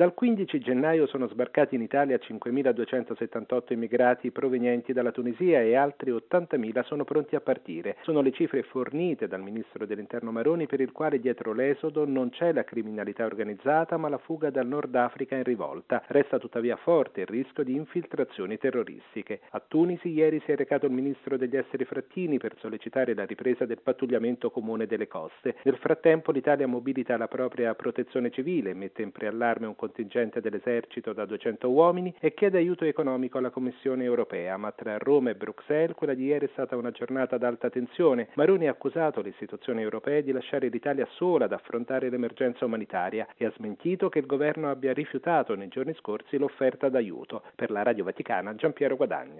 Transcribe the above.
Dal 15 gennaio sono sbarcati in Italia 5.278 immigrati provenienti dalla Tunisia e altri 80.000 sono pronti a partire. Sono le cifre fornite dal ministro dell'Interno Maroni, per il quale dietro l'esodo non c'è la criminalità organizzata ma la fuga dal Nord Africa in rivolta. Resta tuttavia forte il rischio di infiltrazioni terroristiche. A Tunisi ieri si è recato il ministro degli Esteri Frattini per sollecitare la ripresa del pattugliamento comune delle coste. Nel frattempo l'Italia mobilita la propria protezione civile, mette in preallarme un contingente dell'esercito da 200 uomini e chiede aiuto economico alla Commissione europea, ma tra Roma e Bruxelles quella di ieri è stata una giornata ad alta tensione. Maroni ha accusato le istituzioni europee di lasciare l'Italia sola ad affrontare l'emergenza umanitaria e ha smentito che il governo abbia rifiutato nei giorni scorsi l'offerta d'aiuto. Per la Radio Vaticana, Giampiero Guadagni.